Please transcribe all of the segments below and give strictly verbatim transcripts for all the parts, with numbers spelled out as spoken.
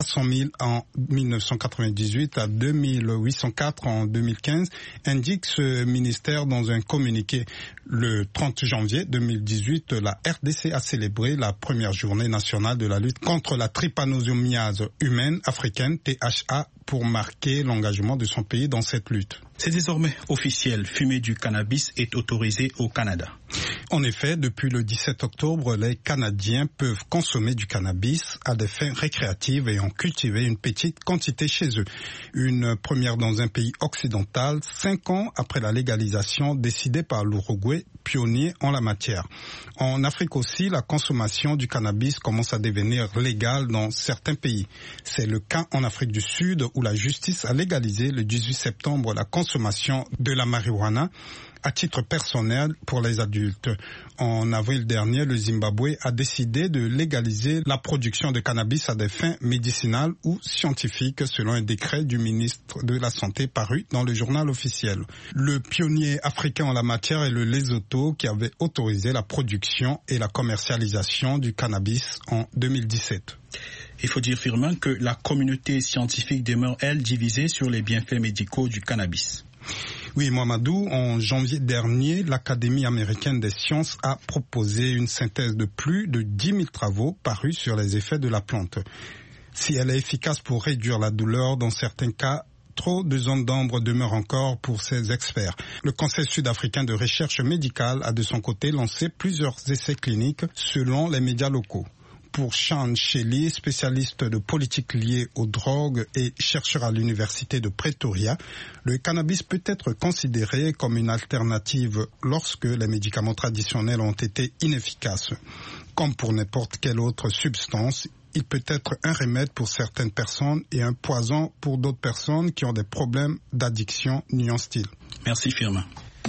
cent mille en mille neuf cent quatre-vingt-dix-huit à deux mille huit cent quatre en deux mille quinze, indique ce ministère dans un communiqué. Le trente janvier deux mille dix-huit, la R D C a célébré la première journée nationale de la lutte contre la trypanosomiase humaine africaine, T H A, pour marquer l'engagement de son pays dans cette lutte. C'est désormais officiel, fumer du cannabis est autorisé au Canada. En effet, depuis le dix-sept octobre, les Canadiens peuvent consommer du cannabis à des fins récréatives et en cultiver une petite quantité chez eux. Une première dans un pays occidental, cinq ans après la légalisation décidée par l'Uruguay, pionnier en la matière. En Afrique aussi, la consommation du cannabis commence à devenir légale dans certains pays. C'est le cas en Afrique du Sud où la justice a légalisé le dix-huit septembre la consommation de la marijuana à titre personnel pour les adultes. En avril dernier, le Zimbabwe a décidé de légaliser la production de cannabis à des fins médicinales ou scientifiques selon un décret du ministre de la Santé paru dans le journal officiel. Le pionnier africain en la matière est le Lesotho qui avait autorisé la production et la commercialisation du cannabis en deux mille dix-sept. Il faut dire, Firmin, que la communauté scientifique demeure, elle, divisée sur les bienfaits médicaux du cannabis. Oui, Mohamedou, en janvier dernier, l'Académie américaine des sciences a proposé une synthèse de plus de dix mille travaux parus sur les effets de la plante. Si elle est efficace pour réduire la douleur, dans certains cas, trop de zones d'ombre demeurent encore pour ces experts. Le Conseil sud-africain de recherche médicale a de son côté lancé plusieurs essais cliniques selon les médias locaux. Pour Sean Shelley, spécialiste de politique liée aux drogues et chercheur à l'université de Pretoria, le cannabis peut être considéré comme une alternative lorsque les médicaments traditionnels ont été inefficaces. Comme pour n'importe quelle autre substance, il peut être un remède pour certaines personnes et un poison pour d'autres personnes qui ont des problèmes d'addiction, nuance-t-il. Merci Firmin.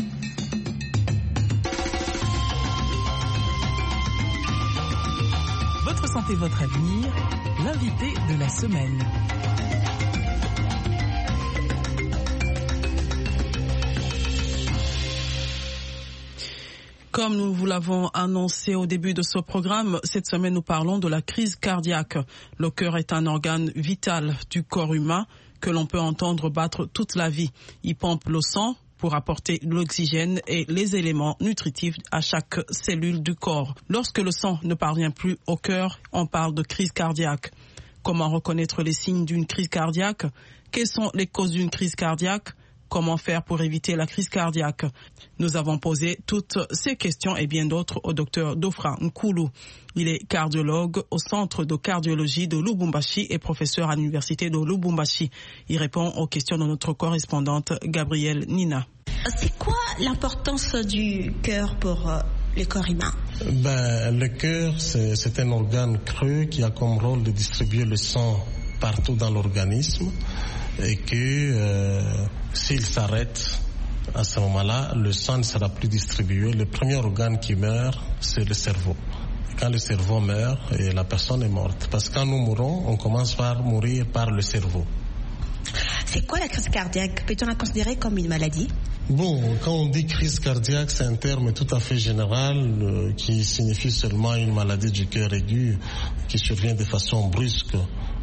Votre santé, votre avenir, l'invité de la semaine. Comme nous vous l'avons annoncé au début de ce programme, cette semaine nous parlons de la crise cardiaque. Le cœur est un organe vital du corps humain que l'on peut entendre battre toute la vie. Il pompe le sang pour apporter l'oxygène et les éléments nutritifs à chaque cellule du corps. Lorsque le sang ne parvient plus au cœur, on parle de crise cardiaque. Comment reconnaître les signes d'une crise cardiaque? Quelles sont les causes d'une crise cardiaque? Comment faire pour éviter la crise cardiaque? Nous avons posé toutes ces questions et bien d'autres au docteur Dofra Nkulu. Il est cardiologue au Centre de cardiologie de Lubumbashi et professeur à l'Université de Lubumbashi. Il répond aux questions de notre correspondante Gabrielle Nina. C'est quoi l'importance du cœur pour euh, le corps humain? Ben, le cœur, c'est, c'est un organe creux qui a comme rôle de distribuer le sang partout dans l'organisme et que euh, s'il s'arrête, à ce moment-là, le sang ne sera plus distribué. Le premier organe qui meurt, c'est le cerveau. Quand le cerveau meurt, et la personne est morte. Parce que quand nous mourons, on commence par mourir par le cerveau. C'est quoi la crise cardiaque? Peut-on la considérer comme une maladie? Bon, quand on dit crise cardiaque, c'est un terme tout à fait général euh, qui signifie seulement une maladie du cœur aigu qui survient de façon brusque.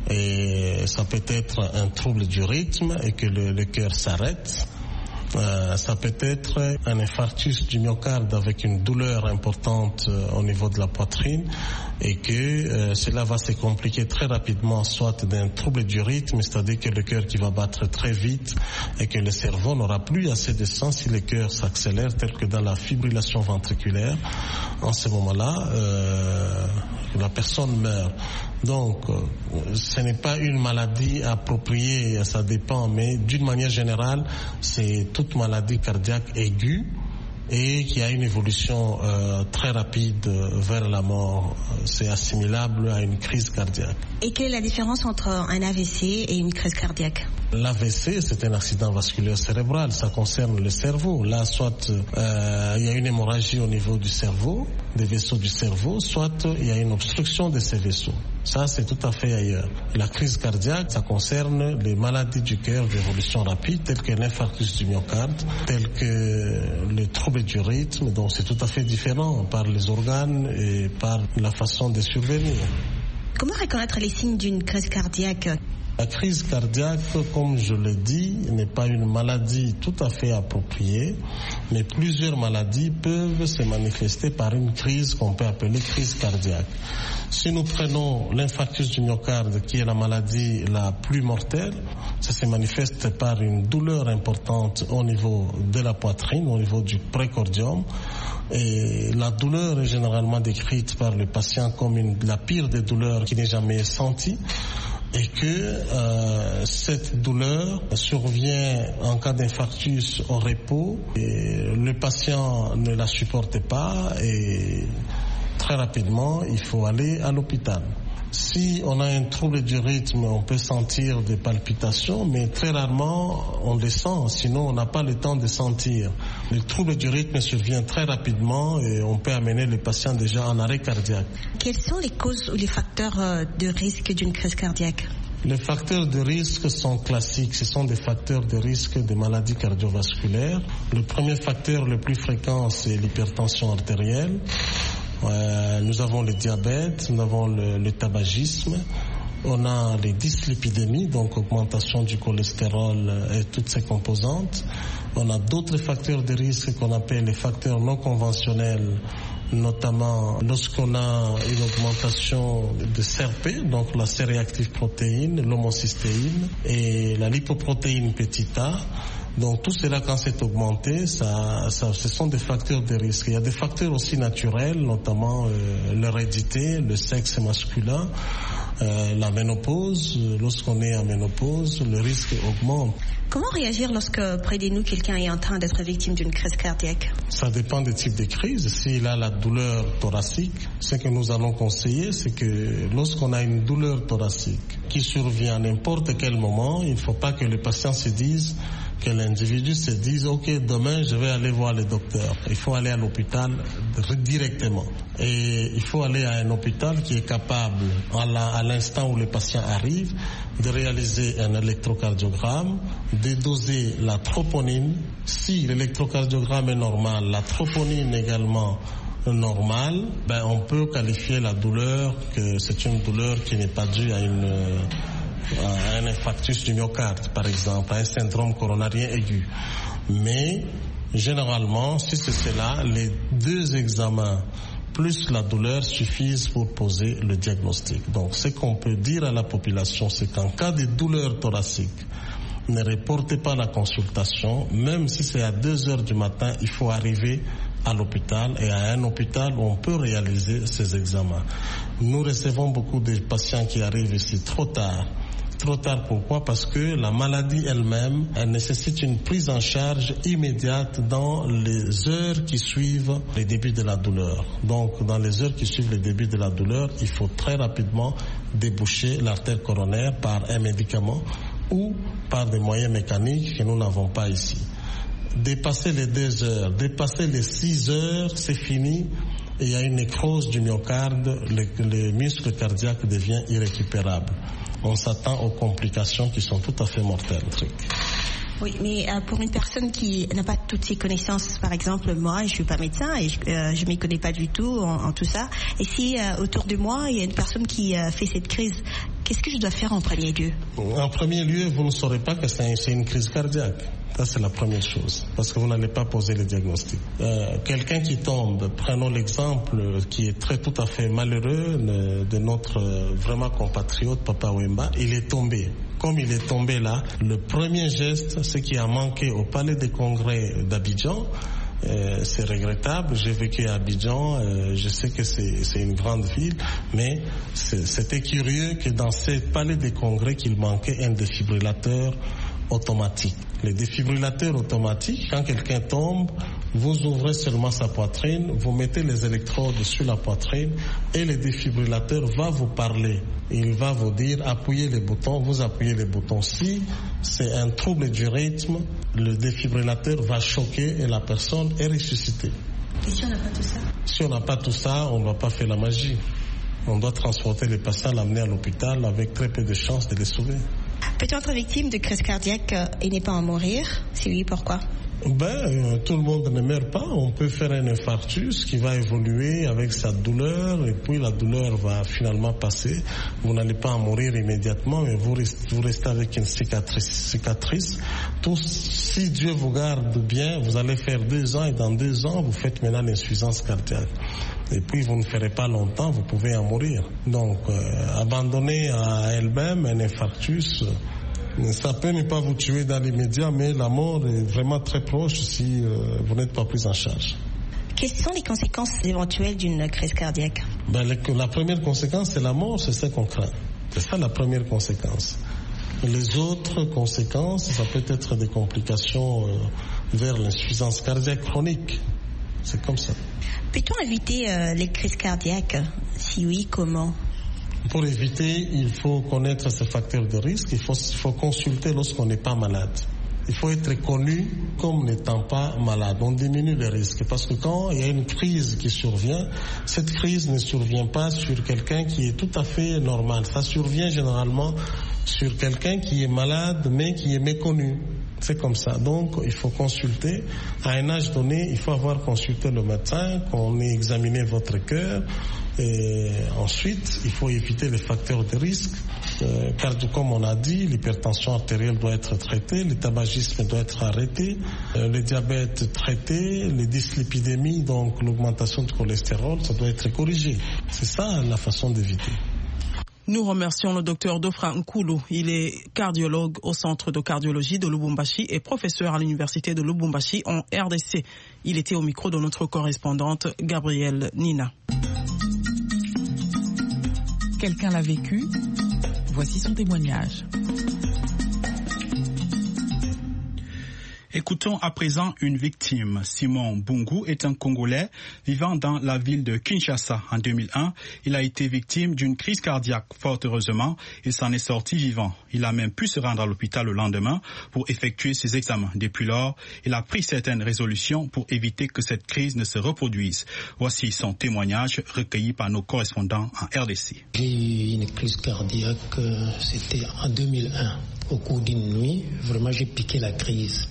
Et ça peut être un trouble du rythme et que le, le cœur s'arrête. Euh, ça peut être un infarctus du myocarde avec une douleur importante euh, au niveau de la poitrine et que euh, cela va se compliquer très rapidement, soit d'un trouble du rythme, c'est-à-dire que le cœur qui va battre très vite et que le cerveau n'aura plus assez de sang si le cœur s'accélère, tel que dans la fibrillation ventriculaire. En ce moment-là, euh, la personne meurt. Donc, ce n'est pas une maladie appropriée, ça dépend, mais d'une manière générale, c'est toute maladie cardiaque aiguë et qui a une évolution euh, très rapide vers la mort. C'est assimilable à une crise cardiaque. Et quelle est la différence entre un A V C et une crise cardiaque? L'A V C, c'est un accident vasculaire cérébral, ça concerne le cerveau. Là, soit euh, il y a une hémorragie au niveau du cerveau, des vaisseaux du cerveau, soit il y a une obstruction de ces vaisseaux. Ça, c'est tout à fait ailleurs. La crise cardiaque, ça concerne les maladies du cœur d'évolution rapide, telles que l'infarctus du myocarde, telles que le trouble du rythme. Donc, c'est tout à fait différent par les organes et par la façon de survenir. Comment reconnaître les signes d'une crise cardiaque ? La crise cardiaque, comme je l'ai dit, n'est pas une maladie tout à fait appropriée, mais plusieurs maladies peuvent se manifester par une crise qu'on peut appeler crise cardiaque. Si nous prenons l'infarctus du myocarde, qui est la maladie la plus mortelle, ça se manifeste par une douleur importante au niveau de la poitrine, au niveau du précordium. Et la douleur est généralement décrite par le patient comme une, la pire des douleurs qu'il n'ait jamais sentie. Et que euh, cette douleur survient en cas d'infarctus au repos et le patient ne la supporte pas et très rapidement il faut aller à l'hôpital. Si on a un trouble du rythme, on peut sentir des palpitations, mais très rarement on les sent, sinon on n'a pas le temps de sentir. Le trouble du rythme survient très rapidement et on peut amener le patient déjà en arrêt cardiaque. Quelles sont les causes ou les facteurs de risque d'une crise cardiaque ? Les facteurs de risque sont classiques, ce sont des facteurs de risque de maladies cardiovasculaires. Le premier facteur le plus fréquent, c'est l'hypertension artérielle. Euh, nous avons le diabète, nous avons le, le tabagisme, on a les dyslipidémies, donc augmentation du cholestérol et toutes ces composantes. On a d'autres facteurs de risque qu'on appelle les facteurs non conventionnels, notamment lorsqu'on a une augmentation de C R P, donc la C-réactive protéine, l'homocystéine et la lipoprotéine petit a. Donc tout cela, quand c'est augmenté, ça, ça, ce sont des facteurs de risque. Il y a des facteurs aussi naturels, notamment euh, l'hérédité, le sexe masculin, euh, la ménopause. Lorsqu'on est en ménopause, le risque augmente. Comment réagir lorsque près de nous, quelqu'un est en train d'être victime d'une crise cardiaque ? Ça dépend des types de crises. S'il a la douleur thoracique, ce que nous allons conseiller, c'est que lorsqu'on a une douleur thoracique qui survient à n'importe quel moment, il ne faut pas que le patient se dise, que l'individu se dise, ok, demain je vais aller voir le docteur. Il faut aller à l'hôpital directement. Et il faut aller à un hôpital qui est capable, à, la, à l'instant où le patient arrive, de réaliser un électrocardiogramme, de doser la troponine. Si l'électrocardiogramme est normal, la troponine également normale, ben on peut qualifier la douleur que c'est une douleur qui n'est pas due à une... à un infarctus du myocarde, par exemple, à un syndrome coronarien aigu. Mais, généralement, si c'est cela, les deux examens plus la douleur suffisent pour poser le diagnostic. Donc, ce qu'on peut dire à la population, c'est qu'en cas de douleur thoracique, ne reportez pas la consultation, même si c'est à deux heures du matin, il faut arriver à l'hôpital et à un hôpital où on peut réaliser ces examens. Nous recevons beaucoup de patients qui arrivent ici trop tard. Trop tard, pourquoi ? Parce que la maladie elle-même, elle nécessite une prise en charge immédiate dans les heures qui suivent le début de la douleur. Donc, dans les heures qui suivent le début de la douleur, il faut très rapidement déboucher l'artère coronaire par un médicament ou par des moyens mécaniques que nous n'avons pas ici. Dépasser les deux heures, dépasser les six heures, c'est fini. Et il y a une nécrose du myocarde, le, le muscle cardiaque devient irrécupérable. On s'attend aux complications qui sont tout à fait mortelles. Oui, mais euh, pour une personne qui n'a pas toutes ces connaissances, par exemple, moi, je suis pas médecin et je euh, je m'y connais pas du tout en, en tout ça. Et si euh, autour de moi, il y a une personne qui euh, fait cette crise, qu'est-ce que je dois faire en premier lieu ? En premier lieu, vous ne saurez pas que c'est, c'est une crise cardiaque. Ça, c'est la première chose, parce que vous n'allez pas poser le diagnostic. Euh, quelqu'un qui tombe, prenons l'exemple qui est très tout à fait malheureux de notre euh, vraiment compatriote Papa Wemba, il est tombé. Comme il est tombé là, le premier geste, ce qui a manqué au palais des congrès d'Abidjan, Euh, c'est regrettable. J'ai vécu à Abidjan, euh, je sais que c'est, c'est une grande ville, mais c'est, c'était curieux que dans ce palais des congrès qu'il manquait un défibrillateur automatique. Les défibrillateurs automatiques, quand quelqu'un tombe, vous ouvrez seulement sa poitrine, vous mettez les électrodes sur la poitrine et le défibrillateur va vous parler. Il va vous dire appuyez les boutons, vous appuyez les boutons. Si c'est un trouble du rythme, le défibrillateur va choquer et la personne est ressuscitée. Et si on n'a pas tout ça ? Si on n'a pas tout ça, on ne va pas faire la magie. On doit transporter les patients, l'amener à l'hôpital avec très peu de chances de les sauver. Peut-on être victime de crise cardiaque et ne pas en mourir ? Si oui, pourquoi ? Ben, euh, tout le monde ne meurt pas. On peut faire un infarctus qui va évoluer avec sa douleur et puis la douleur va finalement passer. Vous n'allez pas en mourir immédiatement, mais vous restez, vous restez avec une cicatrice. cicatrice. Tout, si Dieu vous garde bien, vous allez faire deux ans et dans deux ans, vous faites maintenant l'insuffisance cardiaque. Et puis vous ne ferez pas longtemps, vous pouvez en mourir. Donc, euh, abandonner à elle-même un infarctus, ça peut ne pas vous tuer dans l'immédiat, mais la mort est vraiment très proche si euh, vous n'êtes pas pris en charge. Quelles sont les conséquences éventuelles d'une crise cardiaque? Ben, la première conséquence, c'est la mort, c'est ça qu'on craint. C'est ça la première conséquence. Les autres conséquences, ça peut être des complications euh, vers l'insuffisance cardiaque chronique. C'est comme ça. Peut-on éviter euh, les crises cardiaques? Si oui, comment? Pour éviter, il faut connaître ces facteurs de risque. Il faut, il faut consulter lorsqu'on n'est pas malade. Il faut être connu comme n'étant pas malade. On diminue les risques. Parce que quand il y a une crise qui survient, cette crise ne survient pas sur quelqu'un qui est tout à fait normal. Ça survient généralement sur quelqu'un qui est malade mais qui est méconnu. C'est comme ça. Donc, il faut consulter. À un âge donné, il faut avoir consulté le médecin, qu'on ait examiné votre cœur. Et ensuite, il faut éviter les facteurs de risque. Euh, car comme on a dit, l'hypertension artérielle doit être traitée, le tabagisme doit être arrêté, euh, le diabète traité, les dyslipidémies, donc l'augmentation du cholestérol, ça doit être corrigé. C'est ça la façon d'éviter. Nous remercions le docteur Dofra Nkoulou. Il est cardiologue au centre de cardiologie de Lubumbashi et professeur à l'université de Lubumbashi en R D C. Il était au micro de notre correspondante Gabrielle Nina. Quelqu'un l'a vécu. Voici son témoignage. Écoutons à présent une victime. Simon Bungu est un Congolais vivant dans la ville de Kinshasa. En deux mille un, il a été victime d'une crise cardiaque. Fort heureusement, il s'en est sorti vivant. Il a même pu se rendre à l'hôpital le lendemain pour effectuer ses examens. Depuis lors, il a pris certaines résolutions pour éviter que cette crise ne se reproduise. Voici son témoignage recueilli par nos correspondants en R D C. J'ai eu une crise cardiaque, c'était en deux mille un. Au cours d'une nuit, vraiment j'ai piqué la crise.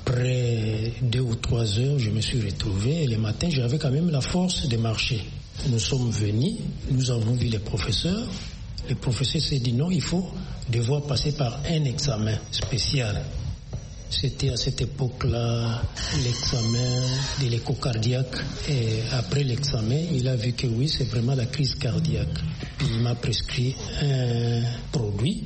Après deux ou trois heures, je me suis retrouvé et le matin, j'avais quand même la force de marcher. Nous sommes venus, nous avons vu les professeurs. Le professeur s'est dit non, il faut devoir passer par un examen spécial. C'était à cette époque-là l'examen de l'échocardiaque. Et après l'examen, il a vu que oui, c'est vraiment la crise cardiaque. Puis il m'a prescrit un produit,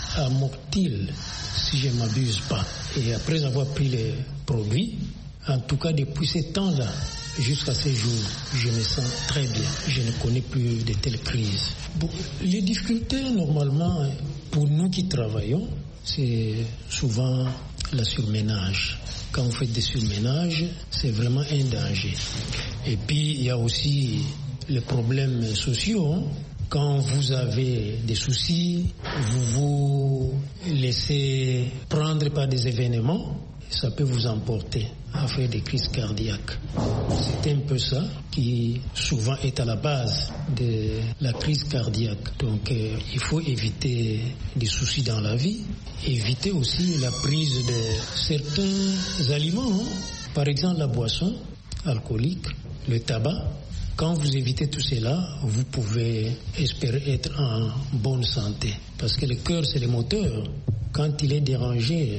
Amortil, si je ne m'abuse pas. Et après avoir pris le produit, en tout cas depuis ce temps-là, jusqu'à ce jour, je me sens très bien. Je ne connais plus de telles crises. Bon, les difficultés, normalement, pour nous qui travaillons, c'est souvent la surménage. Quand vous faites des surménages, c'est vraiment un danger. Et puis, il y a aussi les problèmes sociaux. Hein. Quand vous avez des soucis, vous vous laissez prendre par des événements, ça peut vous emporter à faire des crises cardiaques. C'est un peu ça qui souvent est à la base de la crise cardiaque. Donc euh, il faut éviter des soucis dans la vie, éviter aussi la prise de certains aliments, hein. Par exemple la boisson alcoolique, le tabac. Quand vous évitez tout cela, vous pouvez espérer être en bonne santé. Parce que le cœur, c'est le moteur. Quand il est dérangé,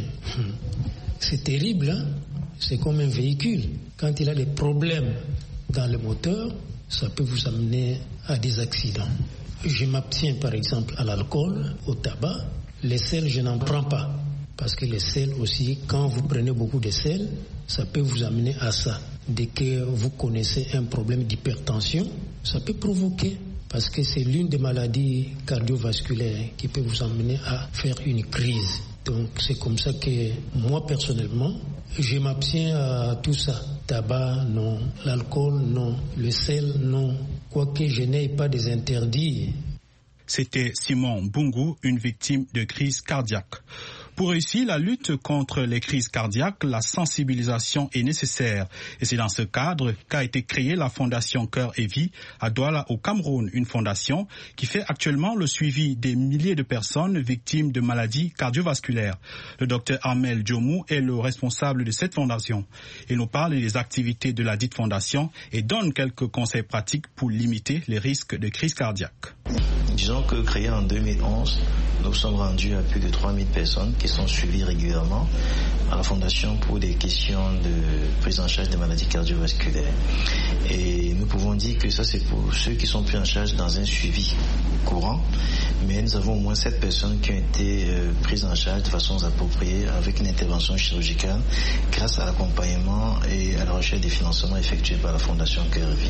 c'est terrible, hein? C'est comme un véhicule. Quand il a des problèmes dans le moteur, ça peut vous amener à des accidents. Je m'abstiens par exemple à l'alcool, au tabac. Les sels, je n'en prends pas. Parce que les sels aussi, quand vous prenez beaucoup de sel, ça peut vous amener à ça. Dès que vous connaissez un problème d'hypertension, ça peut provoquer. Parce que c'est l'une des maladies cardiovasculaires qui peut vous amener à faire une crise. Donc c'est comme ça que moi personnellement, je m'abstiens à tout ça. Tabac, non. L'alcool, non. Le sel, non. Quoique je n'ai pas des interdits. C'était Simon Bungu, une victime de crise cardiaque. Pour réussir la lutte contre les crises cardiaques, la sensibilisation est nécessaire. Et c'est dans ce cadre qu'a été créée la Fondation Cœur et Vie à Douala au Cameroun, une fondation qui fait actuellement le suivi des milliers de personnes victimes de maladies cardiovasculaires. Le docteur Armel Djomou est le responsable de cette fondation. Il nous parle des activités de la dite fondation et donne quelques conseils pratiques pour limiter les risques de crise cardiaque. Disons que créé en deux mille onze, nous sommes rendus à plus de trois mille personnes qui sont suivies régulièrement à la Fondation pour des questions de prise en charge des maladies cardiovasculaires. Et nous pouvons dire que ça, c'est pour ceux qui sont pris en charge dans un suivi courant. Mais nous avons au moins sept personnes qui ont été euh, prises en charge de façon appropriée avec une intervention chirurgicale grâce à l'accompagnement et à la recherche des financements effectués par la Fondation Cœur et Vie.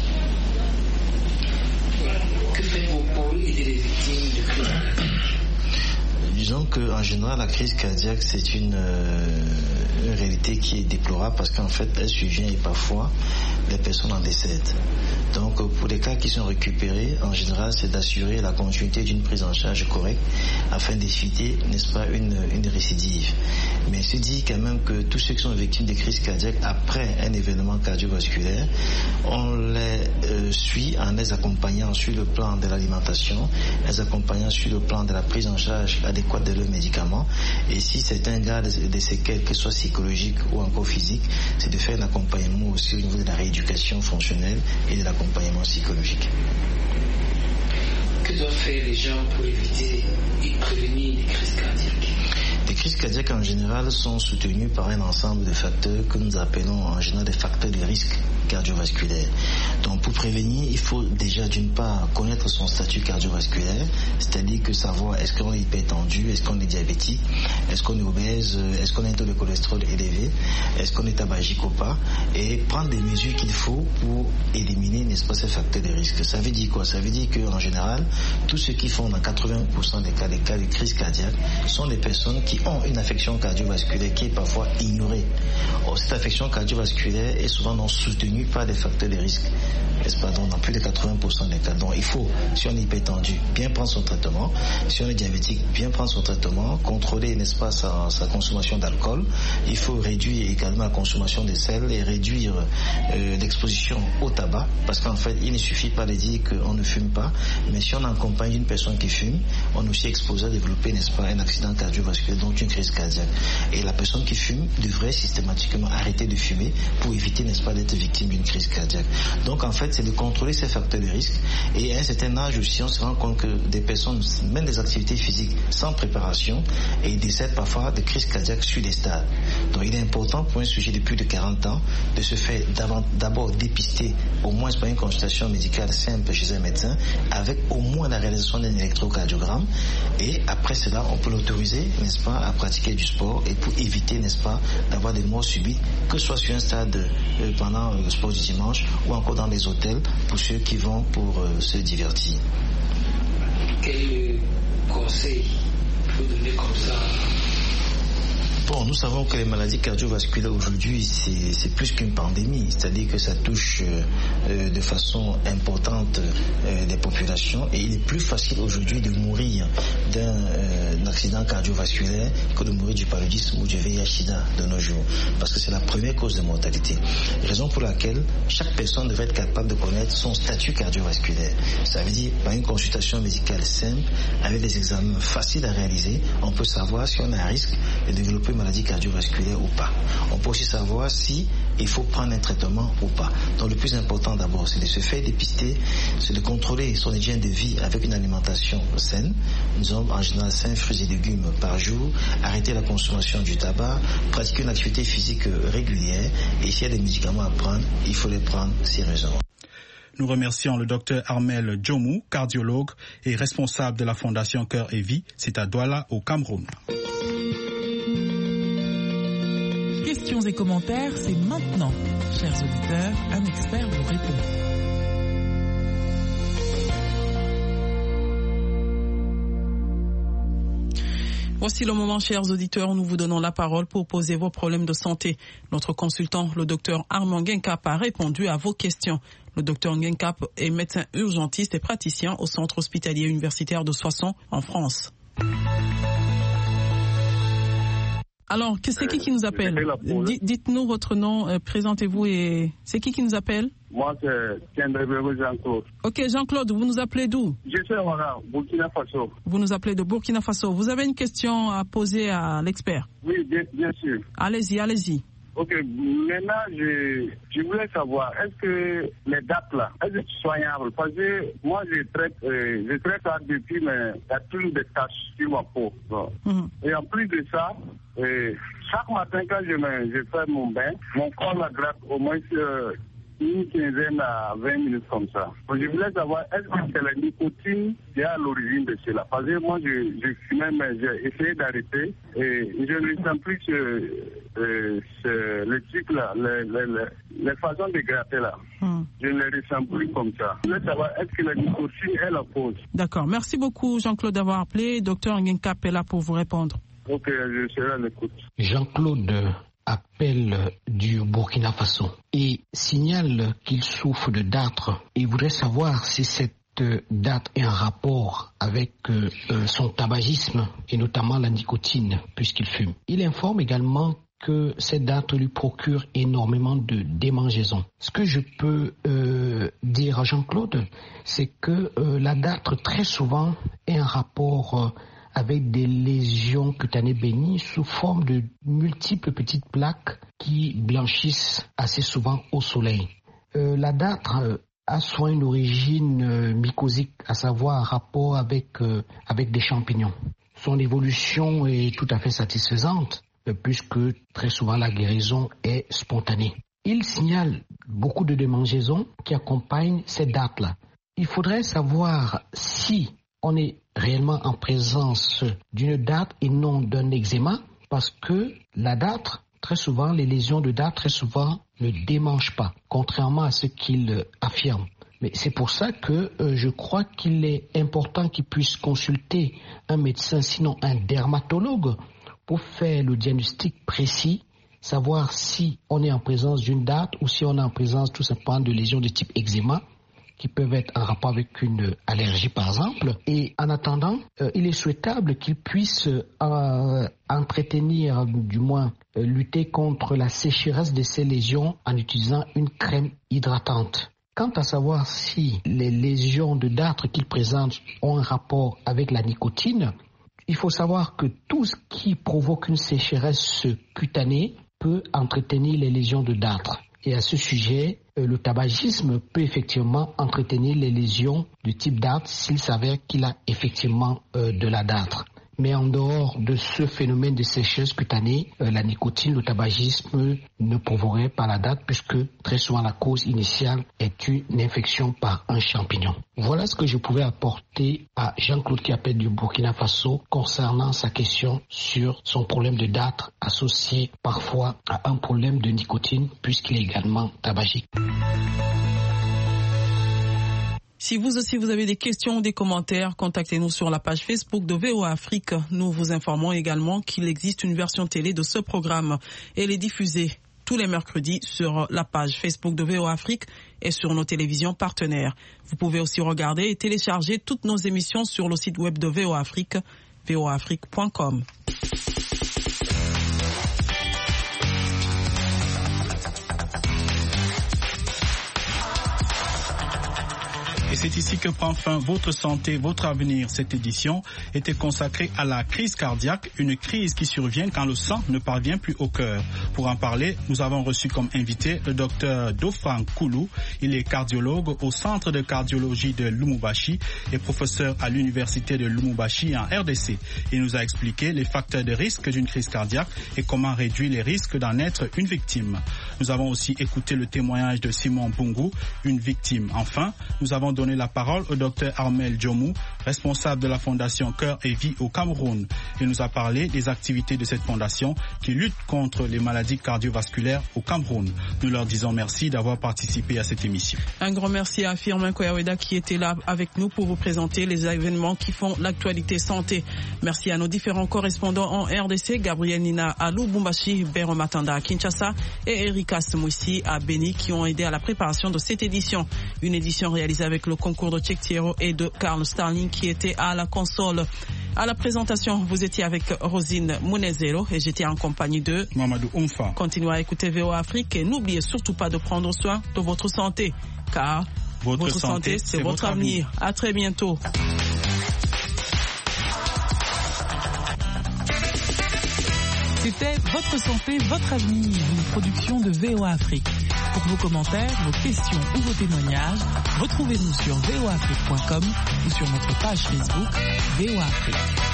Que faites-vous pour aider les victimes de crise cardiaque? Disons qu'en général, la crise cardiaque, c'est une, euh, une réalité qui est déplorable parce qu'en fait, elle survient et parfois, les personnes en décèdent. Donc, pour les cas qui sont récupérés, en général, c'est d'assurer la continuité d'une prise en charge correcte afin d'éviter, n'est-ce pas, une, une récidive. Mais c'est dit quand même que tous ceux qui sont victimes de crises cardiaques après un événement cardiovasculaire, on les euh, suit en les accompagnant sur le plan de l'alimentation, les accompagnant sur le plan de la prise en charge adéquate de leurs médicaments. Et si c'est un cas des séquelles, que ce soit psychologiques ou encore physiques, c'est de faire un accompagnement aussi au niveau de la rééducation fonctionnelle et de l'accompagnement psychologique. Que doivent faire les gens pour éviter et prévenir les crises cardiaques? Les crises cardiaques en général sont soutenues par un ensemble de facteurs que nous appelons en général des facteurs de risque cardiovasculaire. Donc pour prévenir, il faut déjà d'une part connaître son statut cardiovasculaire, c'est-à-dire que savoir est-ce qu'on est hypertendu, est-ce qu'on est diabétique, est-ce qu'on est obèse, est-ce qu'on a un taux de cholestérol élevé, est-ce qu'on est tabagique ou pas, et prendre des mesures qu'il faut pour éliminer, n'est-ce pas, ces facteurs de risque. Ça veut dire quoi? Ça veut dire qu'en général, tous ceux qui font dans quatre-vingts pour cent des cas, des cas de crise cardiaque sont des personnes qui ont une affection cardiovasculaire qui est parfois ignorée. Or, cette affection cardiovasculaire est souvent non soutenue par des facteurs de risque, n'est-ce pas? Donc dans plus de quatre-vingts pour cent des cas. Donc il faut, si on est hypertendu, bien prendre son traitement. Si on est diabétique, bien prendre son traitement, contrôler, n'est-ce pas, sa, sa consommation d'alcool. Il faut réduire également la consommation de sel et réduire euh, l'exposition au tabac, parce qu'en fait, il ne suffit pas de dire qu'on ne fume pas, mais si on accompagne une personne qui fume, on est aussi exposé à développer, n'est-ce pas, un accident cardiovasculaire, donc une crise cardiaque. Et la personne qui fume devrait systématiquement arrêter de fumer pour éviter, n'est-ce pas, d'être victime d'une crise cardiaque. Donc en fait, c'est de contrôler ces facteurs de risque. Et à un certain âge aussi, on se rend compte que des personnes mènent des activités physiques sans préparation et ils décèdent parfois de crises cardiaques sur des stades. Donc il est important pour un sujet de plus de quarante ans de se faire d'abord dépister au moins par une consultation médicale simple chez un médecin avec au moins la réalisation d'un électrocardiogramme, et après cela on peut l'autoriser, n'est-ce pas, à pratiquer du sport et pour éviter, n'est-ce pas, d'avoir des morts subites, que ce soit sur un stade euh, pendant le sport du dimanche ou encore dans les hôtels pour ceux qui vont pour euh, se divertir. Quel conseil vous donnez comme ça? Bon, nous savons que les maladies cardiovasculaires aujourd'hui, c'est, c'est plus qu'une pandémie, c'est-à-dire que ça touche euh, de façon importante euh, les populations, et il est plus facile aujourd'hui de mourir d'un euh, accident cardiovasculaire que de mourir du paludisme ou du V I H sida de nos jours, parce que c'est la première cause de mortalité. Raison pour laquelle chaque personne devrait être capable de connaître son statut cardiovasculaire. Ça veut dire, par une consultation médicale simple, avec des examens faciles à réaliser, on peut savoir si on a un risque de développer maladie cardiovasculaire ou pas. On peut aussi savoir si il faut prendre un traitement ou pas. Donc le plus important d'abord, c'est de se faire dépister, c'est de contrôler son hygiène de vie avec une alimentation saine. Nous avons en général cinq fruits et légumes par jour, arrêter la consommation du tabac, pratiquer une activité physique régulière, et s'il y a des médicaments à prendre, il faut les prendre sérieusement. Nous remercions le docteur Armel Djomou, cardiologue et responsable de la Fondation Cœur et Vie. C'est à Douala, au Cameroun. Questions et commentaires, c'est maintenant. Chers auditeurs, un expert vous répond. Voici le moment, chers auditeurs, où nous vous donnons la parole pour poser vos problèmes de santé. Notre consultant, le docteur Armand Nguenkap, a répondu à vos questions. Le docteur Nguenkap est médecin urgentiste et praticien au centre hospitalier universitaire de Soissons, en France. Alors, que c'est qui qui nous appelle? D- Dites-nous votre nom, euh, présentez-vous et c'est qui qui nous appelle? Moi, c'est Jean-Claude. Ok, Jean-Claude, vous nous appelez d'où? Je suis voilà, Burkina Faso. Vous nous appelez de Burkina Faso. Vous avez une question à poser à l'expert? Oui, bien, bien sûr. Allez-y, allez-y. Ok, maintenant, je, je voulais savoir, est-ce que les dates là, est-ce que c'est soignable? Parce que moi, je traite, euh, je traite ça depuis, mais il y a toujours des taches sur ma peau. Mm-hmm. Et en plus de ça, euh, chaque matin, quand je, me, je fais mon bain, mon corps la gratte au moins euh, une quinzaine à vingt minutes comme ça. Donc, je voulais savoir, est-ce que c'est la nicotine qui est à l'origine de cela? Parce que moi, je, je fumais, mais j'ai essayé d'arrêter et je ne sens plus que euh, ce, le type là, les, les, les, les façons de gratter là. Hmm. Je ne les ressens plus comme ça. Je voulais savoir, est-ce que la nicotine est la cause? D'accord. Merci beaucoup, Jean-Claude, d'avoir appelé. Docteur Ngenkap est là pour vous répondre. Ok, je serai à l'écoute. Jean-Claude appelle du Burkina Faso et signale qu'il souffre de dartre et voudrait savoir si cette date est en rapport avec euh, son tabagisme et notamment la nicotine puisqu'il fume. Il informe également que cette dartre lui procure énormément de démangeaisons. Ce que je peux euh, dire à Jean-Claude, c'est que euh, la dartre très souvent est en rapport euh, avec des lésions cutanées bénignes sous forme de multiples petites plaques qui blanchissent assez souvent au soleil. Euh, la dartre euh, a soit une origine euh, mycosique, à savoir en rapport avec, euh, avec des champignons. Son évolution est tout à fait satisfaisante, euh, puisque très souvent la guérison est spontanée. Il signale beaucoup de démangeaisons qui accompagnent cette dartre-là. Il faudrait savoir si on est réellement en présence d'une dartre et non d'un eczéma, parce que la dartre, très souvent, les lésions de dartre, très souvent, ne démangent pas, contrairement à ce qu'il affirme. Mais c'est pour ça que euh, je crois qu'il est important qu'il puisse consulter un médecin, sinon un dermatologue, pour faire le diagnostic précis, savoir si on est en présence d'une dartre ou si on est en présence tout simplement de lésions de type eczéma, qui peuvent être en rapport avec une allergie par exemple. Et en attendant, euh, il est souhaitable qu'il puisse euh, entretenir, du moins euh, lutter contre la sécheresse de ces lésions en utilisant une crème hydratante. Quant à savoir si les lésions de dartre qu'il présente ont un rapport avec la nicotine, il faut savoir que tout ce qui provoque une sécheresse cutanée peut entretenir les lésions de dartre. Et à ce sujet, euh, le tabagisme peut effectivement entretenir les lésions de type dartre s'il s'avère qu'il a effectivement euh, de la dartre. Mais en dehors de ce phénomène de sécheresse cutanée, euh, la nicotine, le tabagisme ne provoquerait pas la dartre puisque très souvent la cause initiale est une infection par un champignon. Voilà ce que je pouvais apporter à Jean-Claude qui appelle du Burkina Faso concernant sa question sur son problème de dartre associé parfois à un problème de nicotine puisqu'il est également tabagique. Si vous aussi vous avez des questions ou des commentaires, contactez-nous sur la page Facebook de V O A Afrique. Nous vous informons également qu'il existe une version télé de ce programme. Elle est diffusée tous les mercredis sur la page Facebook de V O A Afrique et sur nos télévisions partenaires. Vous pouvez aussi regarder et télécharger toutes nos émissions sur le site web de V O A Afrique, v o a afrique point com. Et c'est ici que prend fin votre santé, votre avenir. Cette édition était consacrée à la crise cardiaque, une crise qui survient quand le sang ne parvient plus au cœur. Pour en parler, nous avons reçu comme invité le docteur Dofran Koulou. Il est cardiologue au Centre de cardiologie de Lubumbashi et professeur à l'Université de Lubumbashi en R D C. Il nous a expliqué les facteurs de risque d'une crise cardiaque et comment réduire les risques d'en être une victime. Nous avons aussi écouté le témoignage de Simon Bungu, une victime. Enfin, nous avons donné la parole au docteur Armel Djomou, responsable de la fondation Cœur et Vie au Cameroun. Il nous a parlé des activités de cette fondation qui lutte contre les maladies cardiovasculaires au Cameroun. Nous leur disons merci d'avoir participé à cette émission. Un grand merci à Firmin Koyaweda qui était là avec nous pour vous présenter les événements qui font l'actualité santé. Merci à nos différents correspondants en R D C, Gabriel Nina à Lubumbashi, Bero Matanda à Kinshasa et Erika Semoussi à Beni qui ont aidé à la préparation de cette édition. Une édition réalisée avec le concours de Tchèque Thiero et de Carl Starling qui était à la console. À la présentation, vous étiez avec Rosine Mounezero et j'étais en compagnie de Mamadou Oumfa. Continuez à écouter V O A Afrique et n'oubliez surtout pas de prendre soin de votre santé, car votre, votre santé, santé c'est votre, votre avenir. avenir. À très bientôt. C'était Votre santé, votre avenir, une production de V O A Afrique. Pour vos commentaires, vos questions ou vos témoignages, retrouvez-nous sur v o afrique point com ou sur notre page Facebook V O A Afrique.